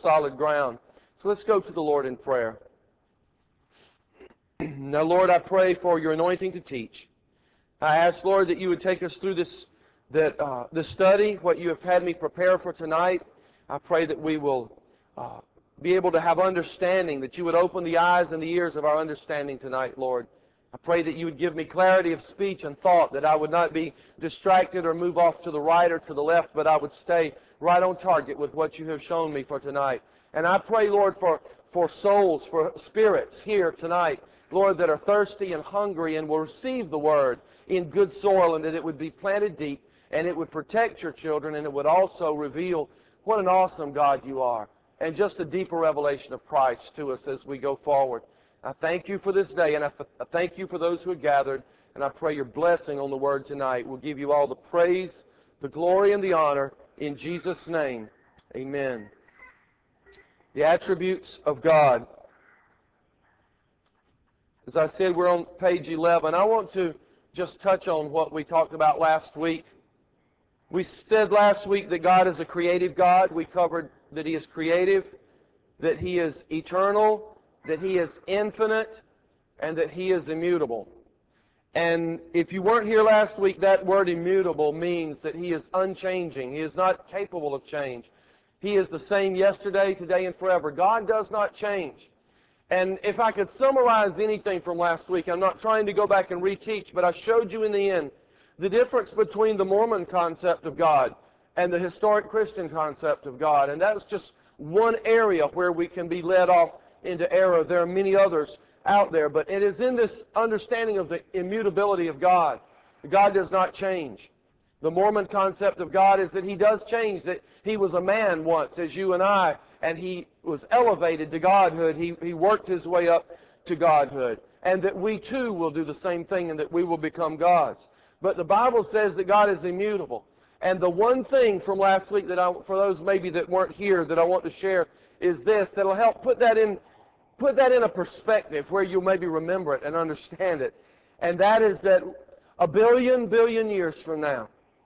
solid ground. So let's go to the Lord in prayer. Now, Lord, I pray for your anointing to teach. I ask, Lord, that you would take us through this study, what you have had me prepare for tonight. I pray that we will be able to have understanding, that you would open the eyes and the ears of our understanding tonight, Lord. I pray that you would give me clarity of speech and thought, that I would not be distracted or move off to the right or to the left, but I would stay right on target with what you have shown me for tonight. And I pray, Lord, for souls, for spirits here tonight, Lord, that are thirsty and hungry and will receive the Word in good soil, and that it would be planted deep, and it would protect your children, and it would also reveal what an awesome God you are, and just a deeper revelation of Christ to us as we go forward. I thank you for this day, and I thank you for those who have gathered, and I pray your blessing on the Word tonight. We'll give you all the praise, the glory, and the honor in Jesus' name. Amen. The attributes of God. As I said, we're on page 11. I want to just touch on what we talked about last week. We said last week that God is a creative God. We covered that He is creative, that He is eternal, that He is infinite, and that He is immutable. And if you weren't here last week, that word immutable means that He is unchanging. He is not capable of change. He is the same yesterday, today, and forever. God does not change. And if I could summarize anything from last week, I'm not trying to go back and reteach, but I showed you in the end the difference between the Mormon concept of God and the historic Christian concept of God. And that's just one area where we can be led off into error. There are many others out there, but it is in this understanding of the immutability of God. God does not change. The Mormon concept of God is that He does change, that He was a man once, as you and I, and He was elevated to godhood. He worked His way up to godhood. And that we too will do the same thing, and that we will become gods. But the Bible says that God is immutable. And the one thing from last week that for those maybe that weren't here that I want to share is this, that'll help put that in a perspective where you'll maybe remember it and understand it. And that is that a billion years from now,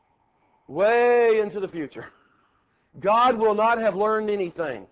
way into the future, God will not have learned anything.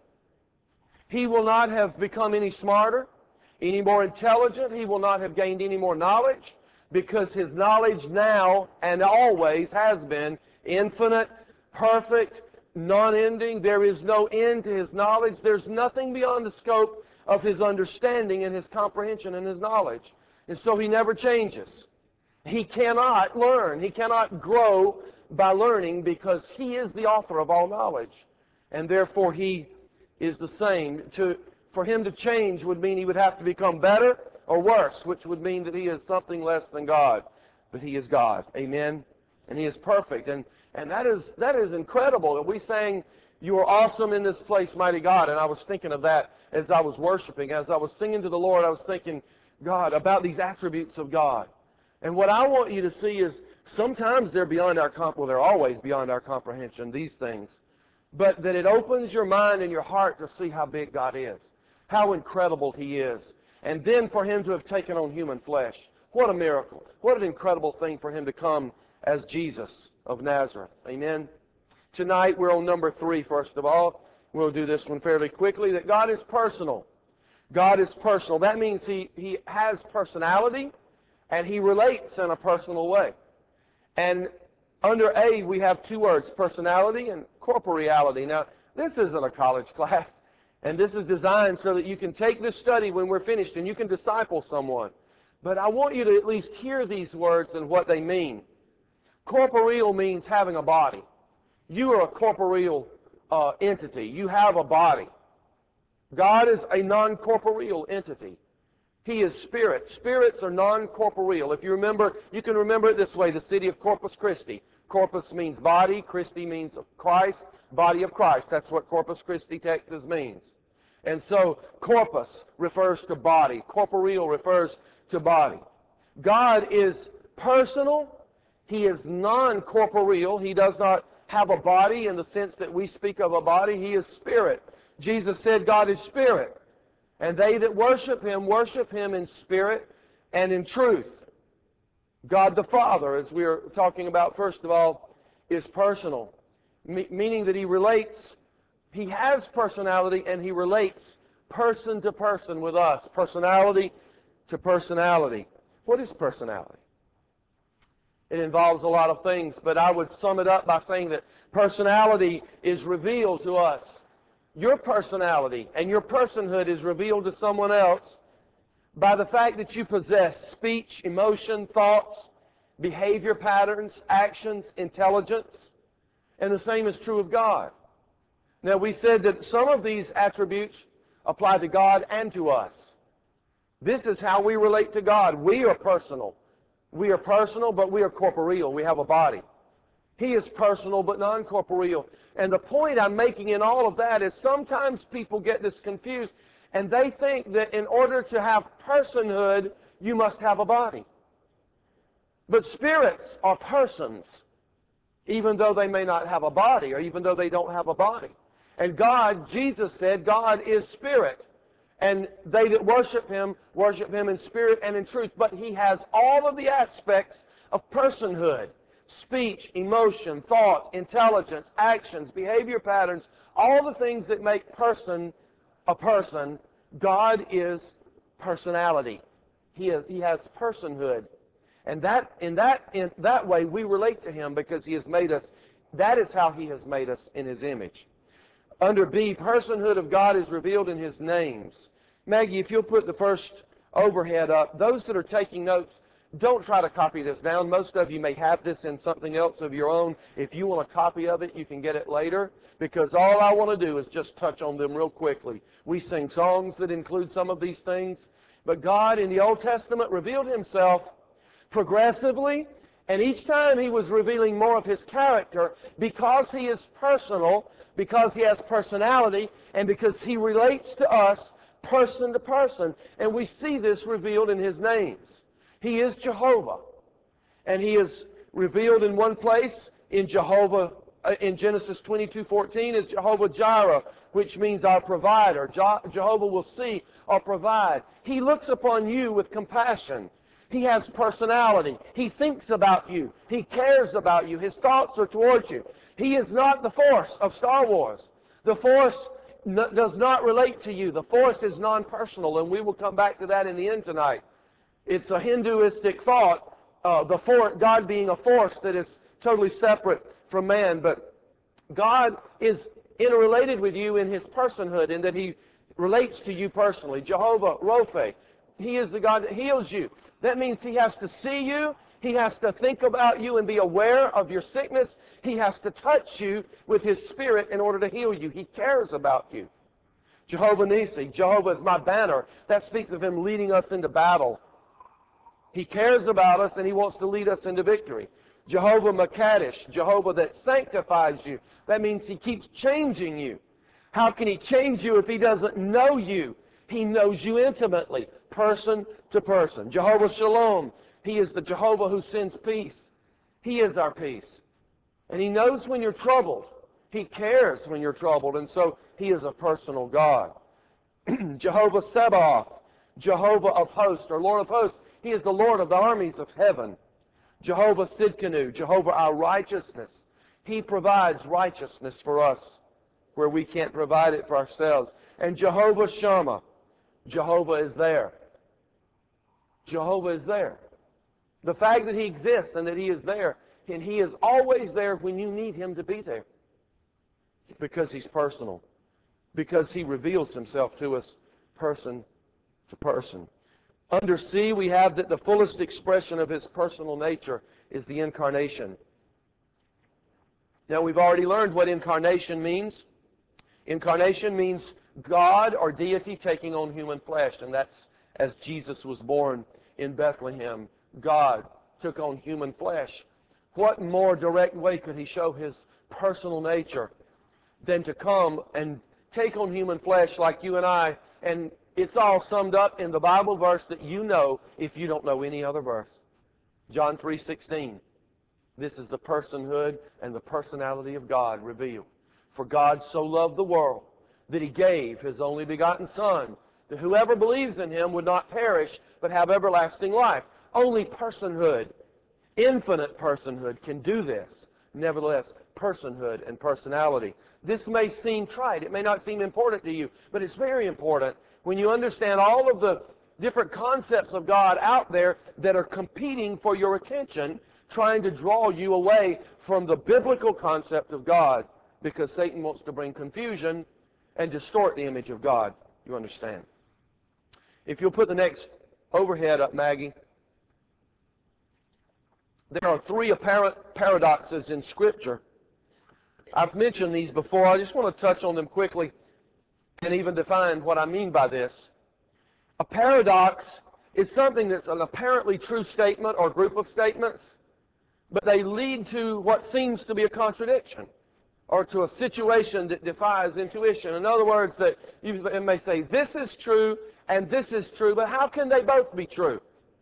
He will not have become any smarter, any more intelligent. He will not have gained any more knowledge, because His knowledge now and always has been infinite, perfect, non-ending. There is no end to His knowledge. There's nothing beyond the scope of His understanding and His comprehension and His knowledge. And so He never changes. He cannot learn. He cannot grow by learning, because He is the author of all knowledge. And therefore He is the same. For Him to change would mean He would have to become better or worse, which would mean that He is something less than God. But He is God. Amen? And He is perfect. And that is incredible. We sang, "You are awesome in this place, mighty God." And I was thinking of that as I was worshiping. As I was singing to the Lord, I was thinking, God, about these attributes of God. And what I want you to see is sometimes they're beyond our they're always beyond our comprehension, these things. But that it opens your mind and your heart to see how big God is, how incredible He is. And then for Him to have taken on human flesh. What a miracle. What an incredible thing for Him to come as Jesus of Nazareth. Amen? Tonight we're on number 3, first of all. We'll do this one fairly quickly, that God is personal. God is personal. That means He has personality, and He relates in a personal way. And under A, we have 2 words, personality and corporeality. Now, this isn't a college class, and this is designed so that you can take this study when we're finished and you can disciple someone. But I want you to at least hear these words and what they mean. Corporeal means having a body. You are a corporeal entity. You have a body. God is a non-corporeal entity. He is spirit. Spirits are non-corporeal. If you remember, you can remember it this way, the city of Corpus Christi. Corpus means body, Christi means Christ, body of Christ. That's what Corpus Christi, Texas means. And so, corpus refers to body. Corporeal refers to body. God is personal. He is non-corporeal. He does not have a body in the sense that we speak of a body. He is spirit. Jesus said God is spirit. And they that worship Him in spirit and in truth. God the Father, as we are talking about first of all, is personal. Meaning that He relates He has personality, and He relates person to person with us. Personality to personality. What is personality? It involves a lot of things, but I would sum it up by saying that personality is revealed to us. Your personality and your personhood is revealed to someone else by the fact that you possess speech, emotion, thoughts, behavior patterns, actions, intelligence, and the same is true of God. Now, we said that some of these attributes apply to God and to us. This is how we relate to God. We are personal. We are personal, but we are corporeal. We have a body. He is personal, but non-corporeal. And the point I'm making in all of that is sometimes people get this confused, and they think that in order to have personhood, you must have a body. But spirits are persons, even though they may not have a body, or even though they don't have a body. And God, Jesus said, God is spirit. And they that worship Him in spirit and in truth. But He has all of the aspects of personhood. Speech, emotion, thought, intelligence, actions, behavior patterns, all the things that make person a person. God is personality. He has personhood. And in that way we relate to Him because He has made us. That is how He has made us in His image. Under B, personhood of God is revealed in His names. Maggie, if you'll put the first overhead up. Those that are taking notes, don't try to copy this down. Most of you may have this in something else of your own. If you want a copy of it, you can get it later, because all I want to do is just touch on them real quickly. We sing songs that include some of these things, but God in the Old Testament revealed Himself progressively, and each time He was revealing more of His character because He is personal, because He has personality, and because He relates to us person to person. And we see this revealed in His names. He is Jehovah. And He is revealed in one place in Genesis 22:14 as Jehovah Jireh, which means our provider. Jehovah will see or provide. He looks upon you with compassion. He has personality. He thinks about you. He cares about you. His thoughts are towards you. He is not the Force of Star Wars. The Force does not relate to you. The Force is non-personal, and we will come back to that in the end tonight. It's a Hinduistic thought, God being a force that is totally separate from man. But God is interrelated with you in His personhood, in that He relates to you personally. Jehovah Rophe, He is the God that heals you. That means He has to see you. He has to think about you and be aware of your sickness. He has to touch you with His Spirit in order to heal you. He cares about you. Jehovah Nissi, Jehovah is my banner. That speaks of Him leading us into battle. He cares about us, and He wants to lead us into victory. Jehovah Makadesh, Jehovah that sanctifies you. That means He keeps changing you. How can He change you if He doesn't know you? He knows you intimately, person to person. Jehovah Shalom, He is the Jehovah who sends peace. He is our peace. And He knows when you're troubled. He cares when you're troubled, and so He is a personal God. Jehovah Sabaoth, Jehovah of hosts, or Lord of hosts. He is the Lord of the armies of heaven. Jehovah Sidkenu, Jehovah our righteousness. He provides righteousness for us where we can't provide it for ourselves. And Jehovah Shammah, Jehovah is there. Jehovah is there. The fact that He exists and that He is there, and He is always there when you need Him to be there. Because He's personal. Because He reveals Himself to us person to person. Under C, we have that the fullest expression of His personal nature is the incarnation. Now, we've already learned what incarnation means. Incarnation means God or deity taking on human flesh, and that's as Jesus was born in Bethlehem. God took on human flesh. What more direct way could He show His personal nature than to come and take on human flesh like you and I? And it's all summed up in the Bible verse that you know if you don't know any other verse. John 3:16. This is the personhood and the personality of God revealed. For God so loved the world that He gave His only begotten Son, that whoever believes in Him would not perish but have everlasting life. Only personhood, infinite personhood, can do this. Nevertheless, personhood and personality. This may seem trite. It may not seem important to you, but it's very important when you understand all of the different concepts of God out there that are competing for your attention, trying to draw you away from the biblical concept of God, because Satan wants to bring confusion and distort the image of God. You understand? If you'll put the next overhead up, Maggie. There are three apparent paradoxes in Scripture. I've mentioned these before. I just want to touch on them quickly and even define what I mean by this. A paradox is something that's an apparently true statement or group of statements, but they lead to what seems to be a contradiction or to a situation that defies intuition. In other words, that you may say, this is true and this is true, but how can they both be true?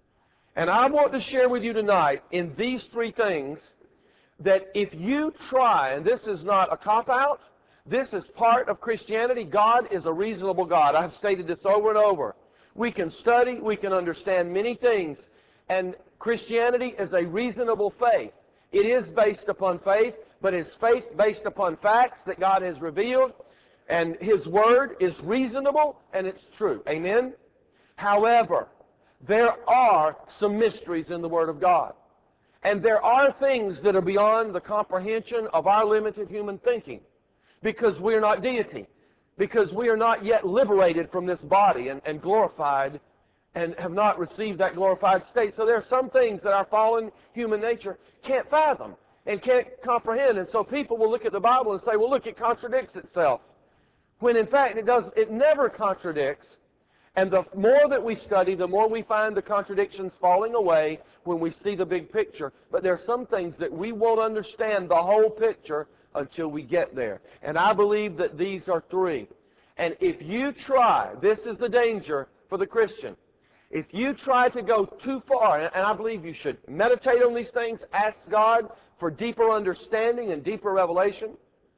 And I want to share with you tonight in these three things that if you try, and this is not a cop-out, this is part of Christianity. God is a reasonable God. I've stated this over and over. We can study, we can understand many things, and Christianity is a reasonable faith. It is based upon faith, but it's faith based upon facts that God has revealed, and His Word is reasonable and it's true. Amen? However, there are some mysteries in the Word of God. And there are things that are beyond the comprehension of our limited human thinking, because we are not deity, because we are not yet liberated from this body and glorified and have not received that glorified state. So there are some things that our fallen human nature can't fathom and can't comprehend. And so people will look at the Bible and say, well, look, it contradicts itself. When in fact it never contradicts. And the more that we study, the more we find the contradictions falling away when we see the big picture. But there are some things that we won't understand the whole picture until we get there. And I believe that these are three. And if you try, this is the danger for the Christian. If you try to go too far, and I believe you should meditate on these things, ask God for deeper understanding and deeper revelation.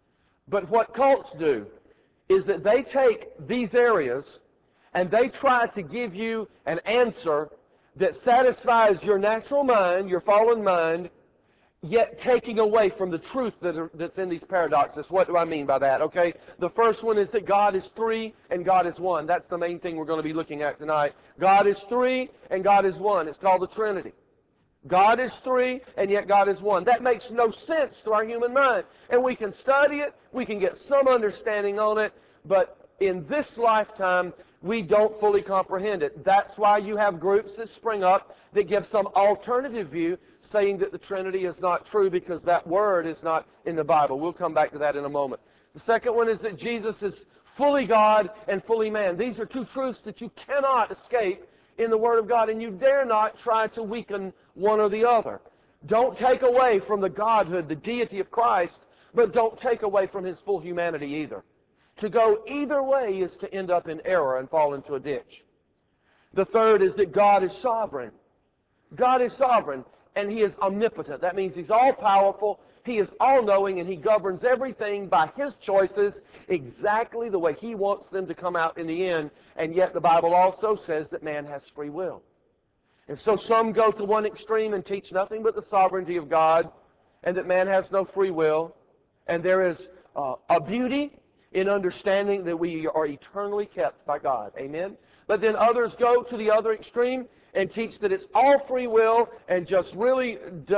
But what cults do is that they take these areas and they try to give you an answer that satisfies your natural mind, your fallen mind, yet taking away from the truth that's in these paradoxes. What do I mean by that? Okay, the first one is that God is three and God is one. That's the main thing we're going to be looking at tonight. God is three and God is one. It's called the Trinity. God is three and yet God is one. That makes no sense to our human mind. And we can study it, we can get some understanding on it, but in this lifetime, we don't fully comprehend it. That's why you have groups that spring up that give some alternative view, saying that the Trinity is not true because that word is not in the Bible. We'll come back to that in a moment. The second one is that Jesus is fully God and fully man. These are two truths that you cannot escape in the Word of God, and you dare not try to weaken one or the other. Don't take away from the Godhood, the deity of Christ, but don't take away from His full humanity either. To go either way is to end up in error and fall into a ditch. The third is that God is sovereign. God is sovereign, and He is omnipotent. That means He's all-powerful, He is all-knowing, and He governs everything by His choices exactly the way He wants them to come out in the end. And yet the Bible also says that man has free will. And so some go to one extreme and teach nothing but the sovereignty of God, and that man has no free will. And there is a beauty in understanding that we are eternally kept by God. Amen? But then others go to the other extreme and teach that it's all free will and just really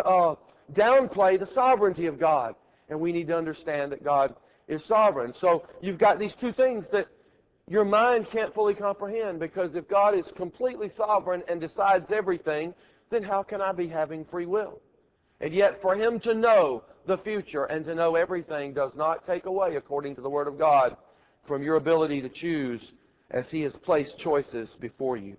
downplay the sovereignty of God. And we need to understand that God is sovereign. So you've got these two things that your mind can't fully comprehend, because if God is completely sovereign and decides everything, then how can I be having free will? And yet for Him to know the future and to know everything does not take away, according to the Word of God, from your ability to choose as He has placed choices before you.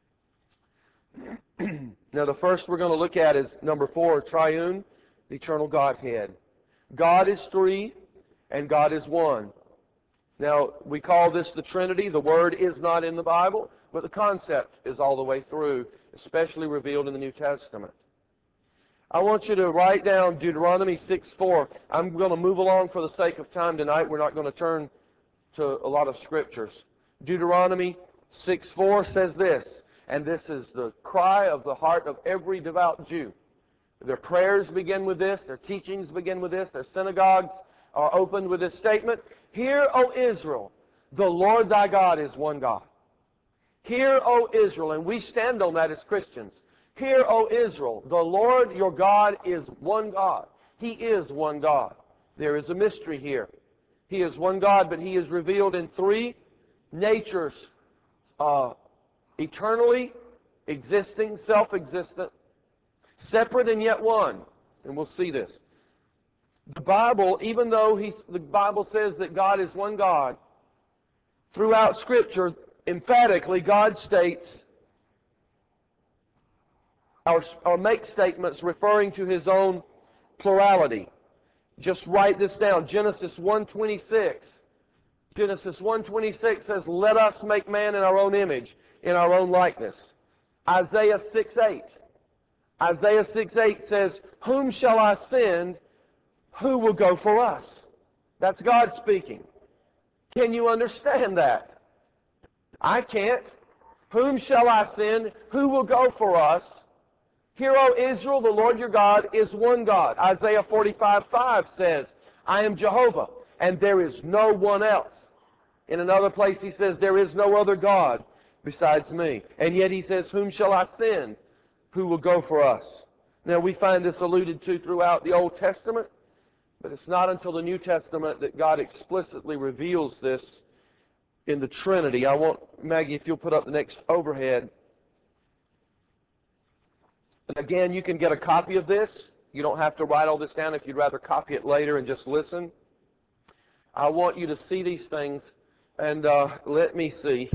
Now the first we're going to look at is number 4, triune, the eternal Godhead. God is three and God is one. Now we call this the Trinity. The word is not in the Bible, but the concept is all the way through, especially revealed in the New Testament. I want you to write down Deuteronomy 6:4. I'm going to move along for the sake of time tonight. We're not going to turn to a lot of scriptures. Deuteronomy 6:4 says this, and this is the cry of the heart of every devout Jew. Their prayers begin with this. Their teachings begin with this. Their synagogues are opened with this statement. Hear, O Israel, the Lord thy God is one God. Hear, O Israel, and we stand on that as Christians. Hear, O Israel, the Lord your God is one God. He is one God. There is a mystery here. He is one God, but He is revealed in three natures, eternally existing, self-existent, separate and yet one. And we'll see this. The Bible, even though the Bible says that God is one God, throughout Scripture, emphatically, God states or makes statements referring to His own plurality. Just write this down. Genesis 1:26. Genesis 1:26 says, let us make man in our own image, in our own likeness. Isaiah 6:8. Isaiah 6:8 says, whom shall I send? Who will go for us? That's God speaking. Can you understand that? I can't. Whom shall I send? Who will go for us? Hear, O Israel, the Lord your God is one God. Isaiah 45:5 says, I am Jehovah, and there is no one else. In another place He says, there is no other God besides me. And yet He says, whom shall I send? Who will go for us? Now we find this alluded to throughout the Old Testament, but it's not until the New Testament that God explicitly reveals this in the Trinity. I want, Maggie, if you'll put up the next overhead. And again, you can get a copy of this. You don't have to write all this down if you'd rather copy it later and just listen. I want you to see these things, and let me see.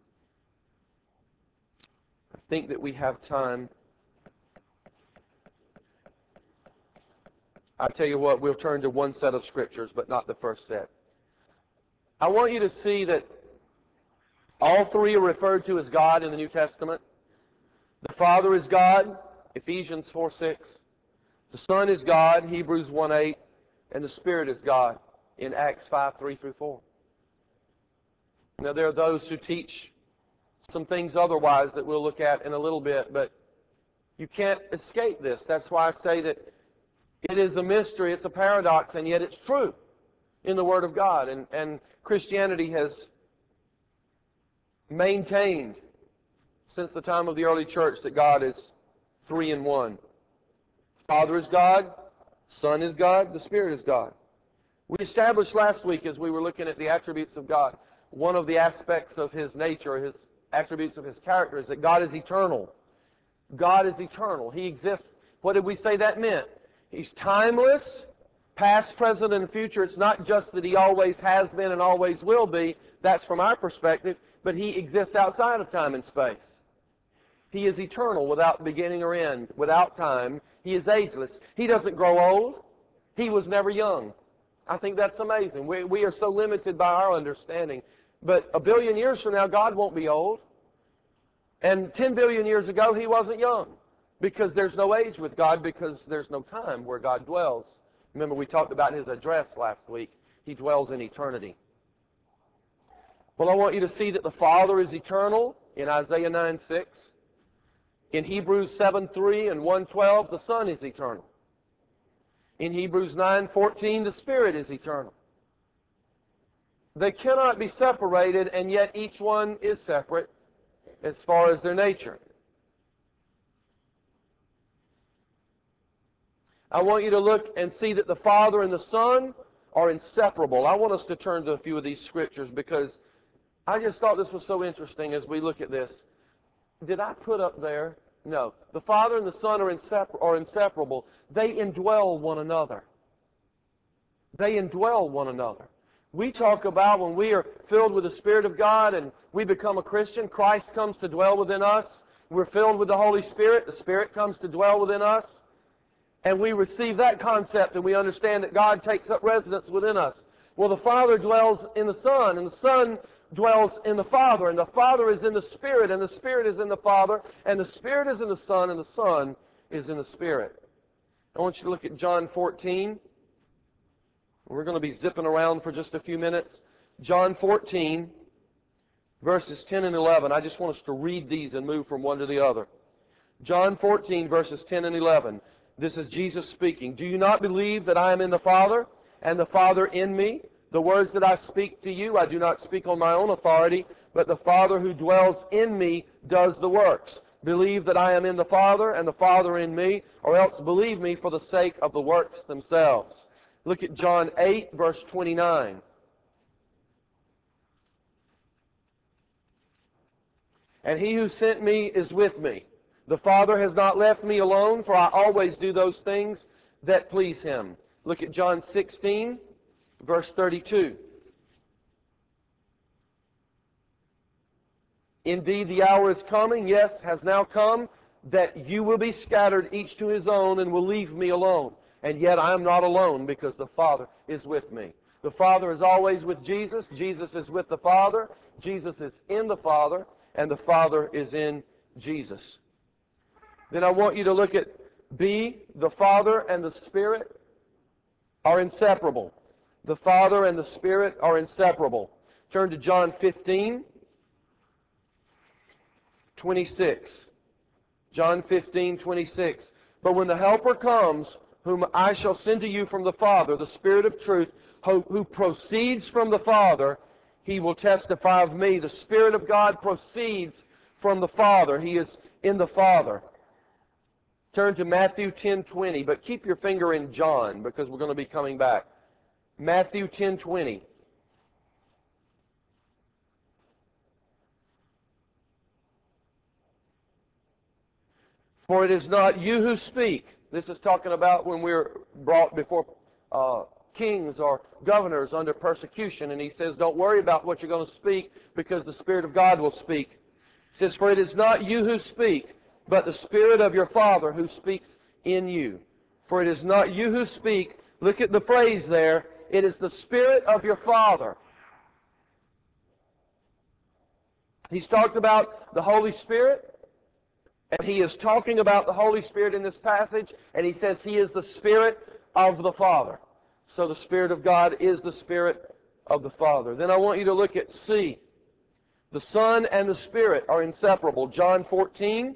I think that we have time. I tell you what, we'll turn to one set of Scriptures, but not the first set. I want you to see that all three are referred to as God in the New Testament. The Father is God, Ephesians 4:6. The Son is God, Hebrews 1:8. And the Spirit is God in Acts 5:3-4. Now there are those who teach some things otherwise that we'll look at in a little bit, but you can't escape this. That's why I say that it is a mystery, it's a paradox, and yet it's true in the Word of God. And Christianity has maintained since the time of the early church that God is three in one. Father is God, Son is God, the Spirit is God. We established last week as we were looking at the attributes of God, one of the aspects of His nature, His attributes of His character, is that God is eternal. God is eternal. He exists. What did we say that meant? He's timeless, past, present, and future. It's not just that He always has been and always will be. That's from our perspective. But He exists outside of time and space. He is eternal, without beginning or end, without time. He is ageless. He doesn't grow old. He was never young. I think that's amazing. We are so limited by our understanding. But 1 billion years from now, God won't be old. And 10 billion years ago, He wasn't young. Because there's no age with God, because there's no time where God dwells. Remember, we talked about His address last week. He dwells in eternity. Well, I want you to see that the Father is eternal in Isaiah 9:6. In Hebrews 7:3 and 1:12, the Son is eternal. In Hebrews 9:14, the Spirit is eternal. They cannot be separated, and yet each one is separate as far as their nature. I want you to look and see that the Father and the Son are inseparable. I want us to turn to a few of these Scriptures because I just thought this was so interesting as we look at this. Did I put up there? No. The Father and the Son are inseparable. They indwell one another. They indwell one another. We talk about when we are filled with the Spirit of God and we become a Christian, Christ comes to dwell within us. We're filled with the Holy Spirit. The Spirit comes to dwell within us. And we receive that concept and we understand that God takes up residence within us. Well, the Father dwells in the Son, and the Son dwells in the Father, and the Father is in the Spirit, and the Spirit is in the Father, and the Spirit is in the Son, and the Son is in the Spirit. I want you to look at John 14. We're going to be zipping around for just a few minutes. John 14, verses 10 and 11. I just want us to read these and move from one to the other. John 14, verses 10 and 11. This is Jesus speaking. Do you not believe that I am in the Father, and the Father in me? The words that I speak to you, I do not speak on my own authority, but the Father who dwells in me does the works. Believe that I am in the Father, and the Father in me, or else believe me for the sake of the works themselves. Look at John 8, verse 29. And he who sent me is with me. The Father has not left me alone, for I always do those things that please him. Look at John 16, verse 32. Indeed, the hour is coming, yes, has now come, that you will be scattered each to his own and will leave me alone. And yet I am not alone, because the Father is with me. The Father is always with Jesus. Jesus is with the Father. Jesus is in the Father, and the Father is in Jesus. Then I want you to look at B. The Father and the Spirit are inseparable. The Father and the Spirit are inseparable. Turn to John 15, 26. John 15, 26. But when the Helper comes, whom I shall send to you from the Father, the Spirit of truth, who proceeds from the Father, he will testify of me. The Spirit of God proceeds from the Father. He is in the Father. Turn to Matthew 10:20, but keep your finger in John, because we're going to be coming back. Matthew 10:20. For it is not you who speak. This is talking about when we're brought before kings or governors under persecution. And he says, don't worry about what you're going to speak, because the Spirit of God will speak. He says, for it is not you who speak, but the Spirit of your Father who speaks in you. For it is not you who speak. Look at the phrase there. It is the Spirit of your Father. He's talked about the Holy Spirit. And he is talking about the Holy Spirit in this passage, and he says he is the Spirit of the Father. So the Spirit of God is the Spirit of the Father. Then I want you to look at C. The Son and the Spirit are inseparable. John 14,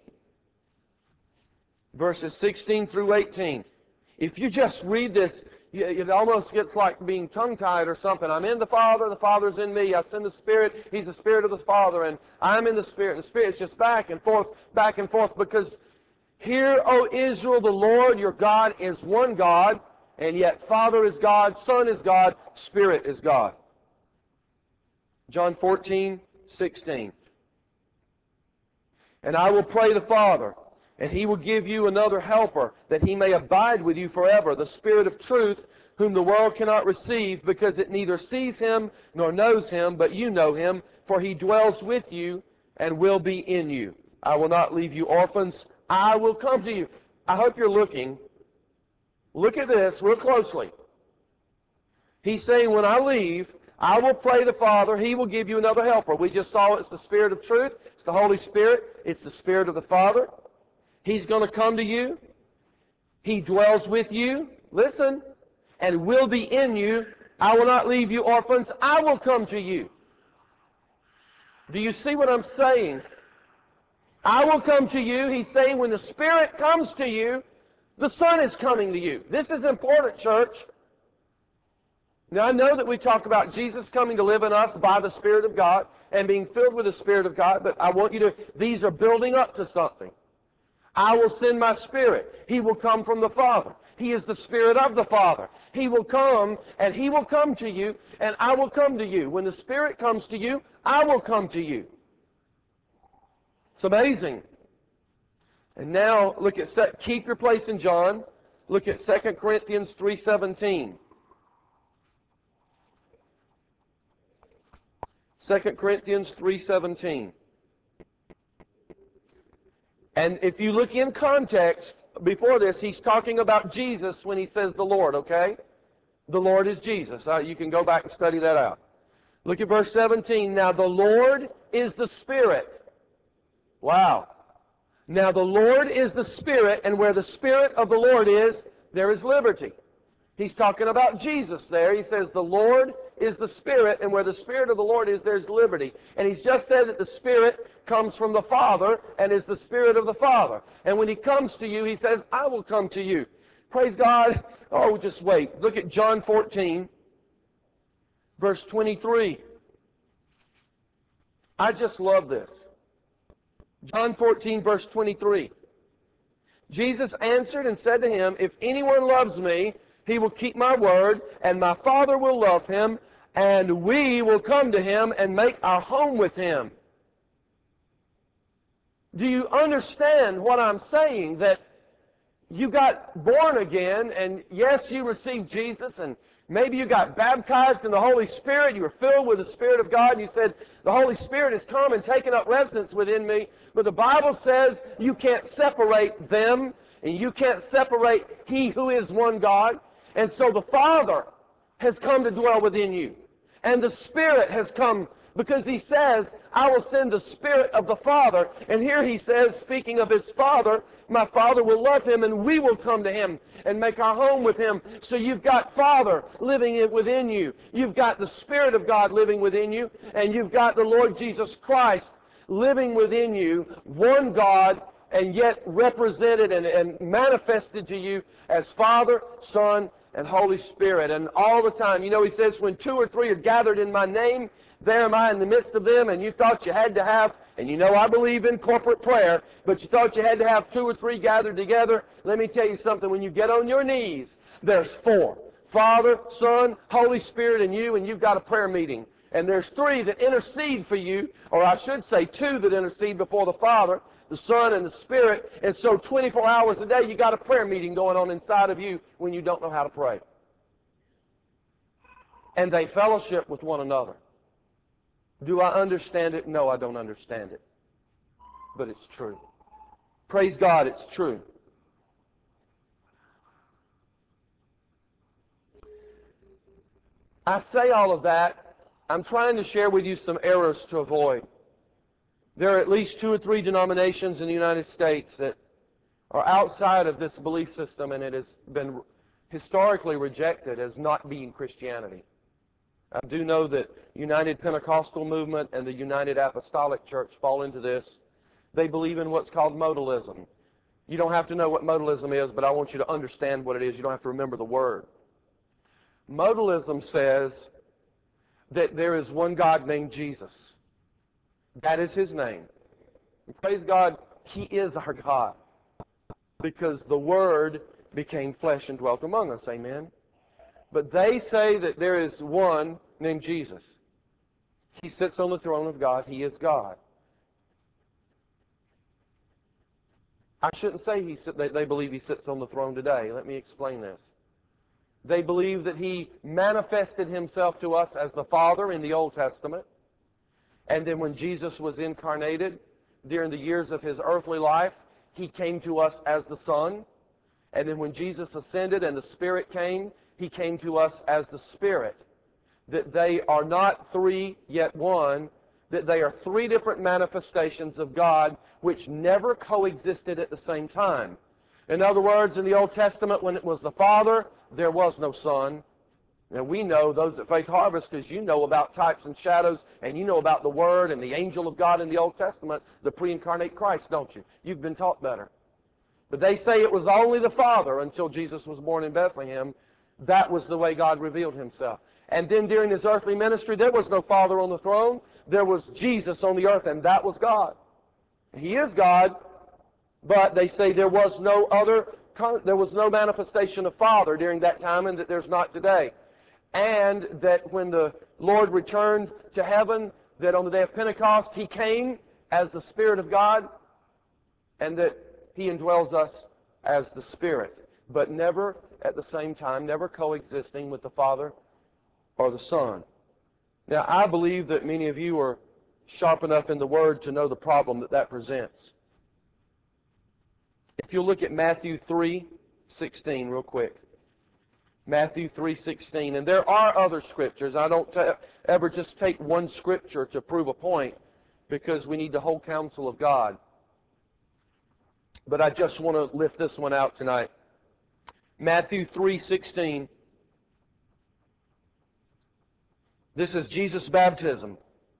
verses 16 through 18. If you just read this, it almost gets like being tongue-tied or something. I'm in the Father's in me. I send the Spirit, He's the Spirit of the Father, and I'm in the Spirit. And the Spirit's just back and forth, because hear, O Israel, the Lord your God is one God, and yet Father is God, Son is God, Spirit is God. John 14:16. And I will pray the Father, and He will give you another helper, that He may abide with you forever, the Spirit of truth, whom the world cannot receive, because it neither sees Him nor knows Him, but you know Him, for He dwells with you and will be in you. I will not leave you orphans. I will come to you. I hope you're looking. Look at this real closely. He's saying, when I leave, I will pray the Father. He will give you another helper. We just saw it's the Spirit of truth. It's the Holy Spirit. It's the Spirit of the Father. He's going to come to you. He dwells with you. Listen. And will be in you. I will not leave you orphans. I will come to you. Do you see what I'm saying? I will come to you. He's saying when the Spirit comes to you, the Son is coming to you. This is important, church. Now, I know that we talk about Jesus coming to live in us by the Spirit of God and being filled with the Spirit of God, but I want you to, these are building up to something. I will send my Spirit. He will come from the Father. He is the Spirit of the Father. He will come, and He will come to you, and I will come to you. When the Spirit comes to you, I will come to you. It's amazing. And now, look at, keep your place in John. Look at 2 Corinthians 3:17. 2 Corinthians 3:17. And if you look in context, before this, he's talking about Jesus when he says the Lord, okay? The Lord is Jesus. You can go back and study that out. Look at verse 17. Now the Lord is the Spirit. Wow. Now the Lord is the Spirit, and where the Spirit of the Lord is, there is liberty. He's talking about Jesus there. He says the Lord is the Spirit, and where the Spirit of the Lord is, there's liberty. And He's just said that the Spirit comes from the Father and is the Spirit of the Father. And when He comes to you, He says, I will come to you. Praise God. Oh, just wait. Look at John 14, verse 23. I just love this. John 14, verse 23. Jesus answered and said to him, if anyone loves me, he will keep my word, and my Father will love him, and we will come to him and make our home with him. Do you understand what I'm saying? That you got born again, and yes, you received Jesus, and maybe you got baptized in the Holy Spirit. You were filled with the Spirit of God, and you said, the Holy Spirit has come and taken up residence within me. But the Bible says you can't separate them, and you can't separate He who is one God. And so the Father has come to dwell within you. And the Spirit has come because He says, I will send the Spirit of the Father. And here He says, speaking of His Father, my Father will love Him, and we will come to Him and make our home with Him. So you've got Father living within you. You've got the Spirit of God living within you. And you've got the Lord Jesus Christ living within you, one God, and yet represented and manifested to you as Father, Son, and Holy Spirit. And all the time, you know, He says, when 2 or 3 are gathered in my name, there am I in the midst of them. And you thought you had to have, and you know I believe in corporate prayer, but you thought you had to have 2 or 3 gathered together. Let me tell you something. When you get on your knees, there's 4. Father, Son, Holy Spirit, and you, and you've got a prayer meeting. And there's 3 that intercede for you, or I should say 2 that intercede before the Father, the Son, and the Spirit. And so 24 hours a day, you got a prayer meeting going on inside of you when you don't know how to pray. And they fellowship with one another. Do I understand it? No, I don't understand it. But it's true. Praise God, it's true. I say all of that. I'm trying to share with you some errors to avoid. There are at least 2 or 3 denominations in the United States that are outside of this belief system, and it has been historically rejected as not being Christianity. I do know that United Pentecostal Movement and the United Apostolic Church fall into this. They believe in what's called modalism. You don't have to know what modalism is, but I want you to understand what it is. You don't have to remember the word. Modalism says that there is one God named Jesus. That is His name. And praise God, He is our God, because the Word became flesh and dwelt among us. Amen? But they say that there is one named Jesus. He sits on the throne of God. He is God. I shouldn't say they believe He sits on the throne today. Let me explain this. They believe that He manifested Himself to us as the Father in the Old Testament. And then when Jesus was incarnated during the years of His earthly life, He came to us as the Son. And then when Jesus ascended and the Spirit came, He came to us as the Spirit. That they are not 3 yet one, that they are 3 different manifestations of God which never coexisted at the same time. In other words, in the Old Testament, when it was the Father, there was no Son. And we know, those at Faith Harvest, because you know about types and shadows, and you know about the Word and the angel of God in the Old Testament, the pre-incarnate Christ, don't you? You've been taught better. But they say it was only the Father until Jesus was born in Bethlehem. That was the way God revealed Himself. And then during His earthly ministry, there was no Father on the throne. There was Jesus on the earth, and that was God. He is God, but they say there was no manifestation of Father during that time, and that there's not today. And that when the Lord returned to heaven, that on the day of Pentecost, He came as the Spirit of God, and that He indwells us as the Spirit, but never at the same time, never coexisting with the Father or the Son. Now, I believe that many of you are sharp enough in the Word to know the problem that presents. If you look at Matthew 3:16 real quick. Matthew 3:16. And there are other scriptures. I don't ever just take one scripture to prove a point, because we need the whole counsel of God. But I just want to lift this one out tonight. Matthew 3:16. This is Jesus' baptism.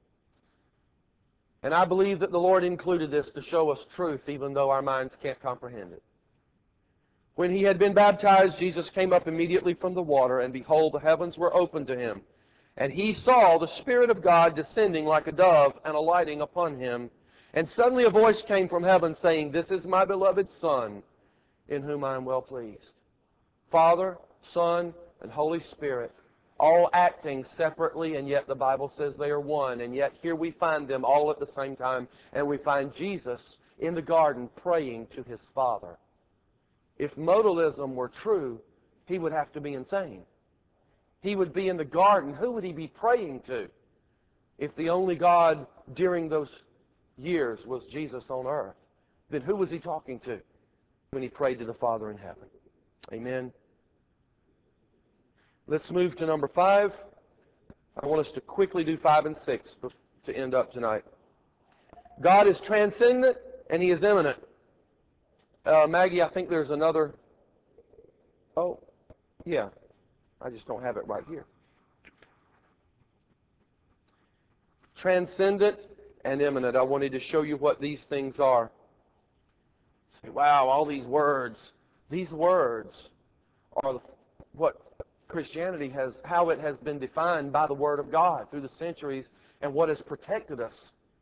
And I believe that the Lord included this to show us truth, even though our minds can't comprehend it. When he had been baptized, Jesus came up immediately from the water, and behold, the heavens were opened to him. And he saw the Spirit of God descending like a dove and alighting upon him. And suddenly a voice came from heaven saying, "This is my beloved Son, in whom I am well pleased." Father, Son, and Holy Spirit, all acting separately, and yet the Bible says they are one. And yet here we find them all at the same time, and we find Jesus in the garden praying to his Father. If modalism were true, he would have to be insane. He would be in the garden. Who would he be praying to if the only God during those years was Jesus on earth? Then who was he talking to when he prayed to the Father in heaven? Amen. Let's move to number 5. I want us to quickly do 5 and 6 to end up tonight. God is transcendent and he is immanent. Maggie, I think there's another. Oh, yeah. I just don't have it right here. Transcendent and immanent. I wanted to show you what these things are. Say, wow, all these words. These words are what Christianity has, how it has been defined by the Word of God through the centuries and what has protected us.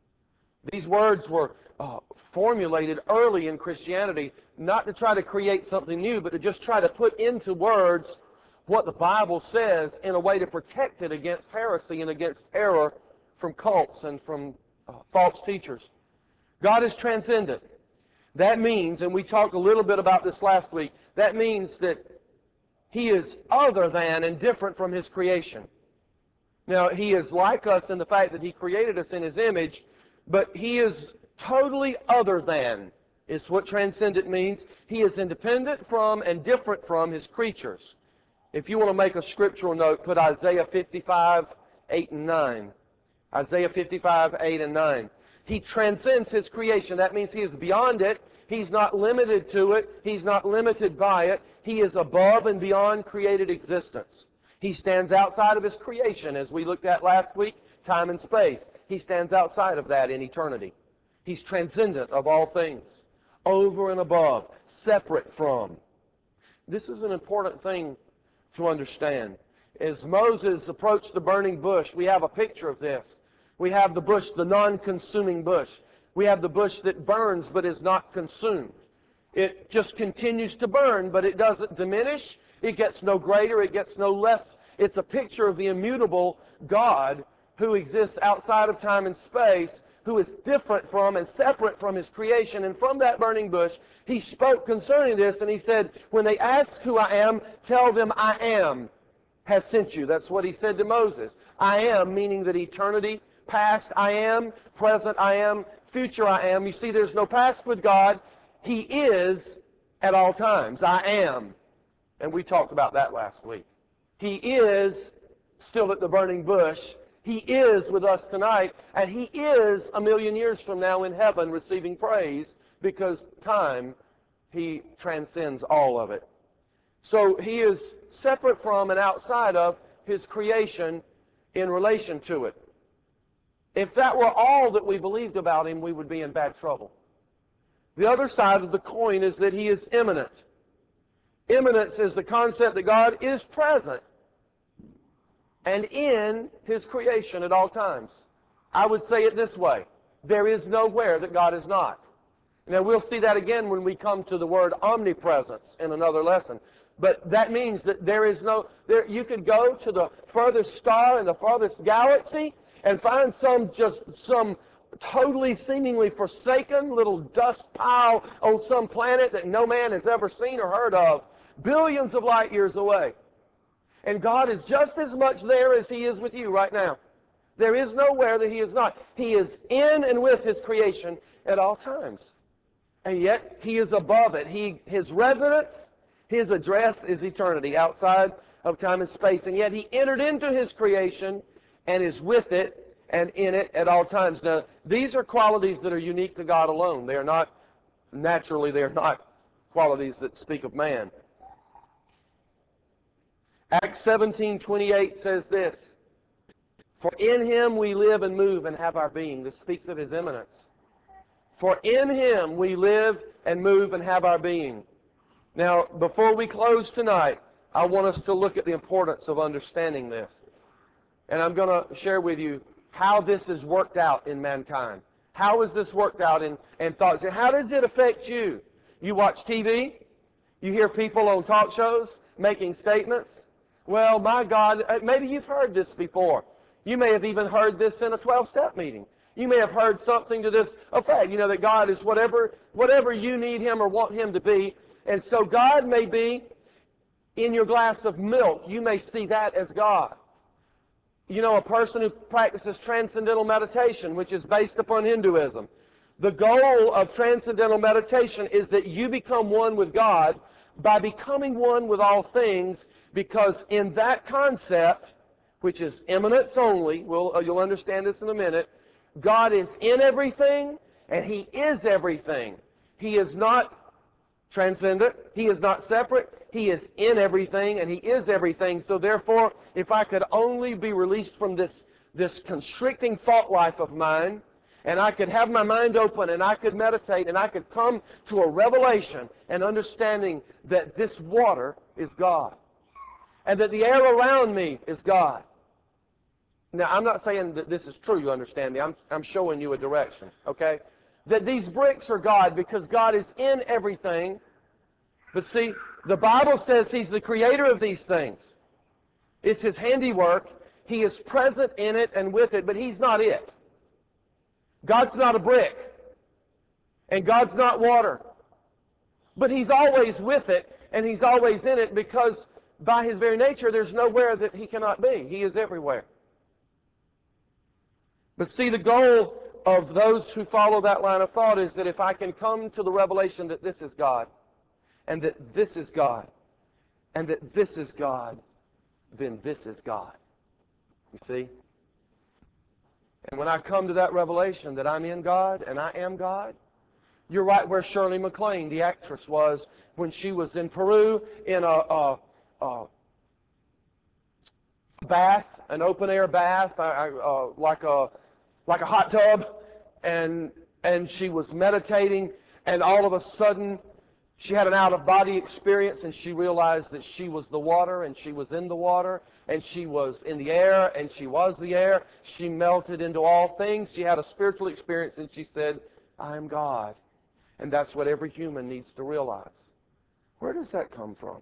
These words were formulated early in Christianity, not to try to create something new, but to just try to put into words what the Bible says in a way to protect it against heresy and against error from cults and from false teachers. God is transcendent. That means, and we talked a little bit about this last week, that means that he is other than and different from his creation. Now, he is like us in the fact that he created us in his image, but he is totally other than, is what transcendent means. He is independent from and different from his creatures. If you want to make a scriptural note, put Isaiah 55, 8 and 9. Isaiah 55, 8 and 9. He transcends his creation. That means he is beyond it. He's not limited to it. He's not limited by it. He is above and beyond created existence. He stands outside of his creation, as we looked at last week, time and space. He stands outside of that in eternity. He's transcendent of all things, over and above, separate from. This is an important thing to understand. As Moses approached the burning bush, we have a picture of this. We have the bush, the non-consuming bush. We have the bush that burns but is not consumed. It just continues to burn, but it doesn't diminish. It gets no greater. It gets no less. It's a picture of the immutable God who exists outside of time and space, who is different from and separate from his creation. And from that burning bush, he spoke concerning this, and he said, when they ask who I am, tell them I am has sent you. That's what he said to Moses. I am, meaning that eternity, past I am, present I am, future I am. You see, there's no past with God. He is at all times. I am. And we talked about that last week. He is still at the burning bush. He is with us tonight, and he is a million years from now in heaven receiving praise, because time, he transcends all of it. So he is separate from and outside of his creation in relation to it. If that were all that we believed about him, we would be in bad trouble. The other side of the coin is that he is immanent. Immanence is the concept that God is present and in his creation at all times. I would say it this way: there is nowhere that God is not. Now, we'll see that again when we come to the word omnipresence in another lesson. But that means that there is no, you could go to the furthest star in the farthest galaxy and find some totally seemingly forsaken little dust pile on some planet that no man has ever seen or heard of, billions of light years away. And God is just as much there as he is with you right now. There is nowhere that he is not. He is in and with his creation at all times. And yet, he is above it. His residence, his address is eternity, outside of time and space. And yet, he entered into his creation and is with it and in it at all times. Now, these are qualities that are unique to God alone. They are not, naturally, they are not qualities that speak of man. Acts 17:28 says this: For in Him we live and move and have our being. This speaks of His immanence. For in Him we live and move and have our being. Now, before we close tonight, I want us to look at the importance of understanding this. And I'm going to share with you how this is worked out in mankind. How is this worked out in thoughts? How does it affect you? You watch TV? You hear people on talk shows making statements? Well, my God, maybe you've heard this before. You may have even heard this in a 12-step meeting. You may have heard something to this effect, that God is whatever you need Him or want Him to be. And so God may be in your glass of milk. You may see that as God. A person who practices transcendental meditation, which is based upon Hinduism. The goal of transcendental meditation is that you become one with God by becoming one with all things, because in that concept, which is immanence only, you'll understand this in a minute, God is in everything and He is everything. He is not transcendent. He is not separate. He is in everything and He is everything. So therefore, if I could only be released from this constricting thought life of mine, and I could have my mind open and I could meditate and I could come to a revelation and understanding that this water is God and that the air around me is God. Now, I'm not saying that this is true, you understand me. I'm showing you a direction, okay? That these bricks are God because God is in everything. But see, the Bible says He's the creator of these things. It's His handiwork. He is present in it and with it, but He's not it. God's not a brick. And God's not water. But He's always with it, and He's always in it, because by His very nature, there's nowhere that He cannot be. He is everywhere. But see, the goal of those who follow that line of thought is that if I can come to the revelation that this is God, and that this is God, and that this is God, then this is God. You see? And when I come to that revelation that I'm in God and I am God, you're right where Shirley MacLaine, the actress, was when she was in Peru in a bath, an open-air bath, like a hot tub, and she was meditating, and all of a sudden she had an out-of-body experience, and she realized that she was the water, and she was in the water, and she was in the air, and she was the air. She melted into all things. She had a spiritual experience, and she said, I am God. And that's what every human needs to realize. Where does that come from?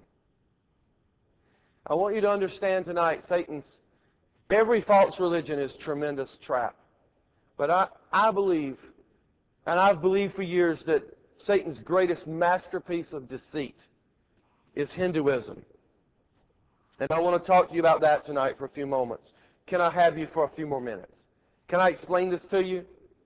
I want you to understand tonight, every false religion is a tremendous trap. But I believe, and I've believed for years, that Satan's greatest masterpiece of deceit is Hinduism. And I want to talk to you about that tonight for a few moments. Can I have you for a few more minutes? Can I explain this to you?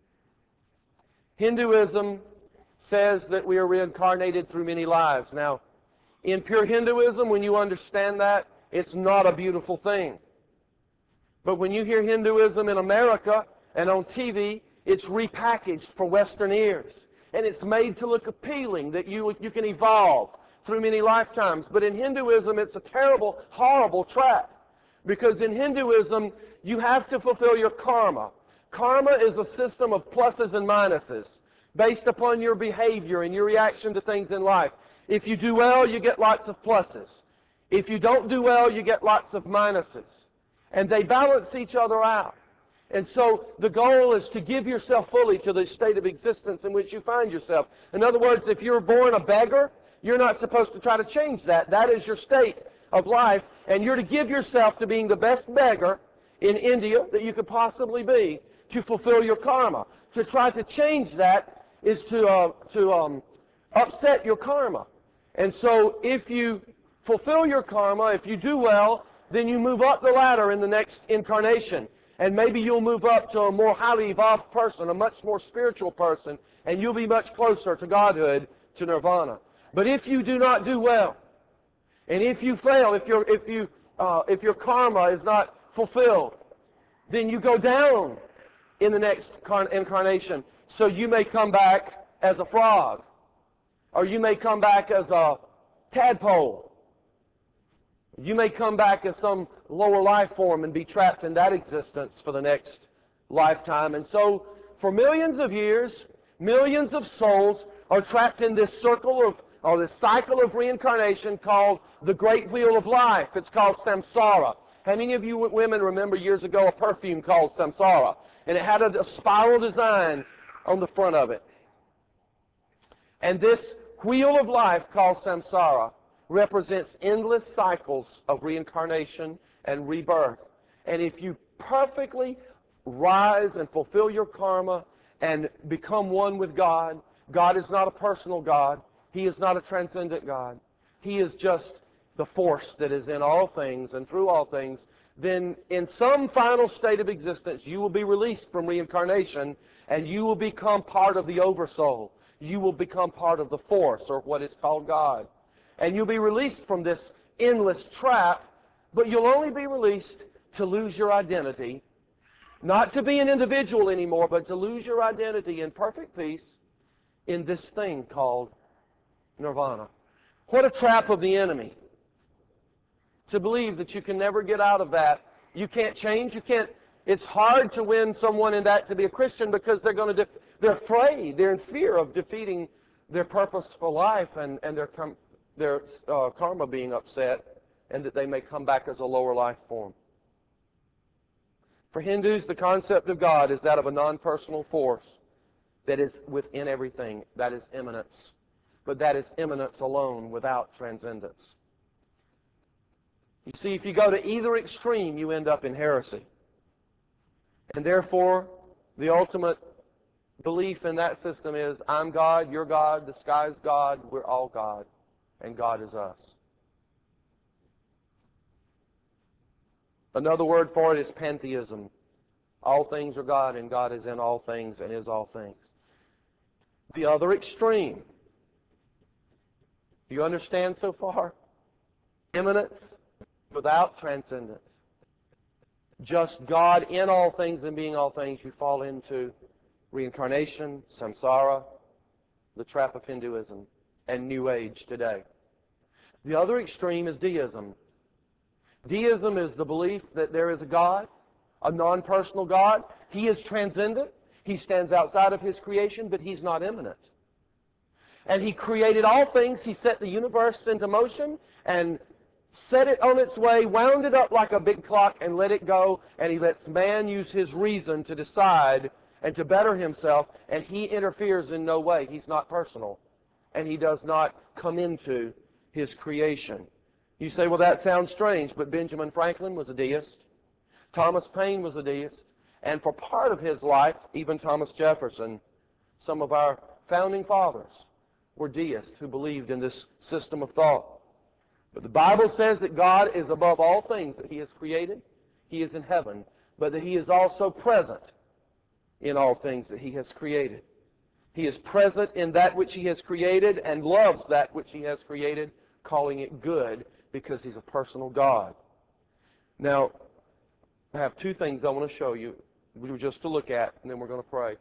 Hinduism says that we are reincarnated through many lives. Now, in pure Hinduism, when you understand that, it's not a beautiful thing. But when you hear Hinduism in America and on TV, it's repackaged for Western ears. And it's made to look appealing, that you can evolve through many lifetimes. But in Hinduism, it's a terrible, horrible trap. Because in Hinduism, you have to fulfill your karma. Karma is a system of pluses and minuses based upon your behavior and your reaction to things in life. If you do well, you get lots of pluses. If you don't do well, you get lots of minuses. And they balance each other out. And so the goal is to give yourself fully to the state of existence in which you find yourself. In other words, if you're born a beggar, you're not supposed to try to change that. That is your state of life, and you're to give yourself to being the best beggar in India that you could possibly be to fulfill your karma. To try to change that is to upset your karma. And so if you fulfill your karma, if you do well, then you move up the ladder in the next incarnation. And maybe you'll move up to a more highly evolved person, a much more spiritual person, and you'll be much closer to Godhood, to nirvana. But if you do not do well, and if you fail, if your karma is not fulfilled, then you go down in the next incarnation. So you may come back as a frog, or you may come back as a tadpole. You may come back as some lower life form and be trapped in that existence for the next lifetime. And so, for millions of years, millions of souls are trapped in this circle of, or this cycle of reincarnation called the Great Wheel of Life. It's called samsara. How many of you women remember years ago a perfume called samsara? And it had a spiral design on the front of it. And this wheel of life called samsara represents endless cycles of reincarnation and rebirth. And if you perfectly rise and fulfill your karma and become one with God, God is not a personal God. He is not a transcendent God. He is just the force that is in all things and through all things. Then in some final state of existence, you will be released from reincarnation and you will become part of the oversoul. You will become part of the force, or what is called God. And you'll be released from this endless trap, but you'll only be released to lose your identity. Not to be an individual anymore, but to lose your identity in perfect peace in this thing called nirvana. What a trap of the enemy. To believe that you can never get out of that. You can't change. You can't. It's hard to win someone in that to be a Christian because they're afraid. They're in fear of defeating their purpose for life and their karma being upset, and that they may come back as a lower life form. For Hindus, the concept of God is that of a non-personal force that is within everything. That is immanence. But that is immanence alone without transcendence. You see, if you go to either extreme, you end up in heresy. And therefore, the ultimate belief in that system is, I'm God, you're God, the sky is God, we're all God, and God is us. Another word for it is pantheism. All things are God, and God is in all things and is all things. The other extreme. Do you understand so far? Immanence without transcendence. Just God in all things and being all things, you fall into reincarnation, samsara, the trap of Hinduism, and New Age today. The other extreme is deism. Deism is the belief that there is a God, a non-personal God. He is transcendent. He stands outside of His creation, but He's not immanent. And He created all things. He set the universe into motion and set it on its way, wound it up like a big clock and let it go, and He lets man use his reason to decide and to better himself, and He interferes in no way. He's not personal, and He does not come into His creation. You say, well, that sounds strange, but Benjamin Franklin was a deist. Thomas Paine was a deist. And for part of his life, even Thomas Jefferson, some of our founding fathers were deists who believed in this system of thought. But the Bible says that God is above all things that He has created. He is in heaven, but that He is also present in all things that He has created. He is present in that which He has created and loves that which He has created, calling it good, because He's a personal God. Now, I have two things I want to show you, just to look at, and then we're going to pray.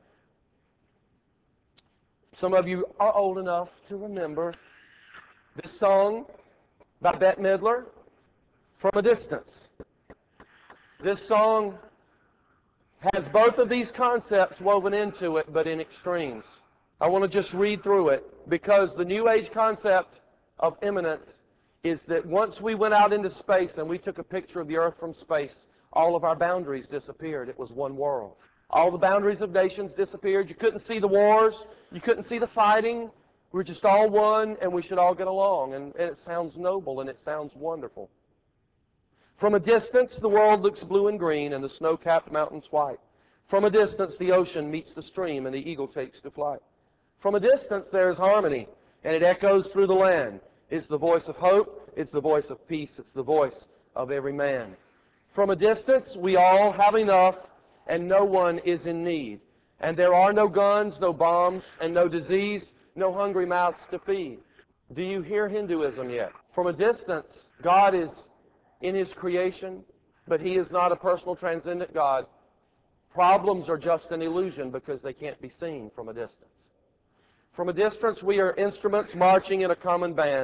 Some of you are old enough to remember this song by Bette Midler, From a Distance. This song has both of these concepts woven into it, but in extremes. I want to just read through it, because the New Age concept of immanence is that once we went out into space and we took a picture of the earth from space, all of our boundaries disappeared. It was one world. All the boundaries of nations disappeared. You couldn't see the wars. You couldn't see the fighting. We're just all one, and we should all get along. And it sounds noble, and it sounds wonderful. From a distance, the world looks blue and green, and the snow-capped mountains white. From a distance, the ocean meets the stream, and the eagle takes to flight. From a distance, there is harmony, and it echoes through the land. It's the voice of hope. It's the voice of peace. It's the voice of every man. From a distance, we all have enough, and no one is in need. And there are no guns, no bombs, and no disease, no hungry mouths to feed. Do you hear Hinduism yet? From a distance, God is in His creation, but He is not a personal, transcendent God. Problems are just an illusion because they can't be seen from a distance. From a distance, we are instruments marching in a common band.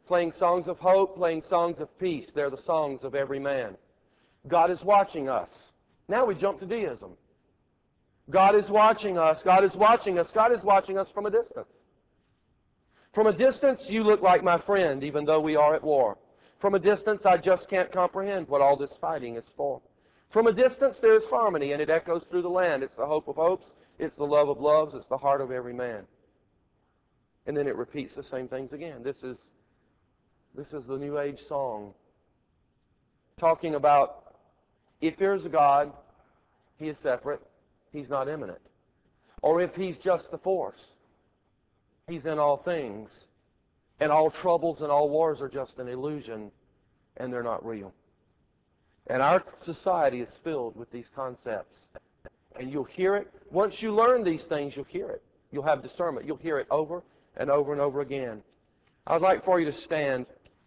playing songs of hope, playing songs of peace. They're the songs of every man. God is watching us. Now we jump to deism. God is watching us. God is watching us. God is watching us from a distance. From a distance, you look like my friend, even though we are at war. From a distance, I just can't comprehend what all this fighting is for. From a distance, there is harmony, and it echoes through the land. It's the hope of hopes. It's the love of loves. It's the heart of every man. And then it repeats the same things again. This is the New Age song talking about if there's a God, He is separate. He's not immanent. Or if He's just the force, He's in all things. And all troubles and all wars are just an illusion, and they're not real. And our society is filled with these concepts. And you'll hear it. Once you learn these things, you'll hear it. You'll have discernment. You'll hear it over and over and over again. I'd like for you to stand.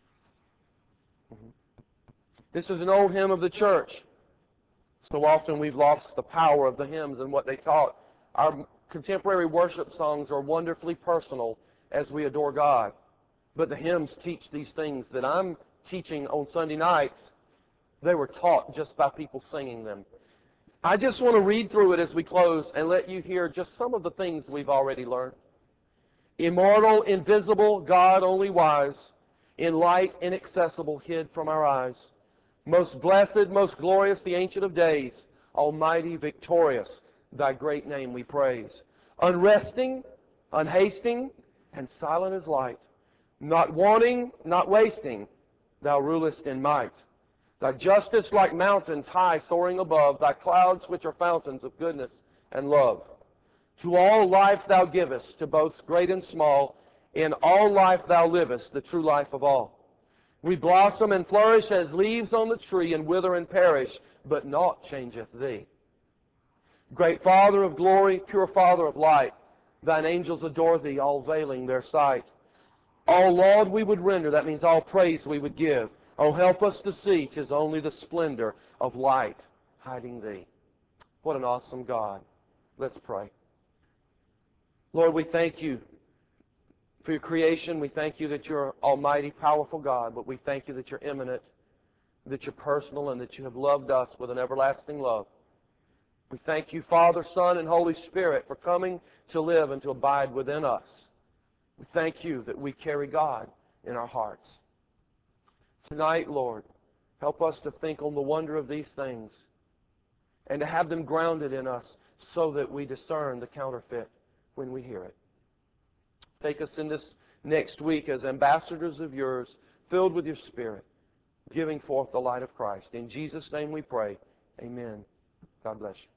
This is an old hymn of the church. So often we've lost the power of the hymns and what they taught. Our contemporary worship songs are wonderfully personal as we adore God. But the hymns teach these things that I'm teaching on Sunday nights. They were taught just by people singing them. I just want to read through it as we close and let you hear just some of the things we've already learned. Immortal, invisible, God only wise, in light inaccessible, hid from our eyes. Most blessed, most glorious, the Ancient of Days, almighty, victorious, Thy great name we praise. Unresting, unhasting, and silent as light. Not wanting, not wasting, Thou rulest in might. Thy justice like mountains high soaring above, Thy clouds which are fountains of goodness and love. To all life Thou givest, to both great and small. In all life Thou livest, the true life of all. We blossom and flourish as leaves on the tree, and wither and perish, but naught changeth Thee. Great Father of glory, pure Father of light, Thine angels adore Thee, all veiling their sight. All laud we would render, that means all praise we would give. Oh, help us to see 'tis only the splendor of light hiding Thee. What an awesome God. Let's pray. Lord, we thank You for Your creation. We thank You that You're almighty, powerful God, but we thank You that You're immanent, that You're personal, and that You have loved us with an everlasting love. We thank You, Father, Son, and Holy Spirit, for coming to live and to abide within us. We thank You that we carry God in our hearts. Tonight, Lord, help us to think on the wonder of these things and to have them grounded in us so that we discern the counterfeit when we hear it. Take us in this next week as ambassadors of Yours, filled with Your Spirit, giving forth the light of Christ. In Jesus' name we pray. Amen. God bless you.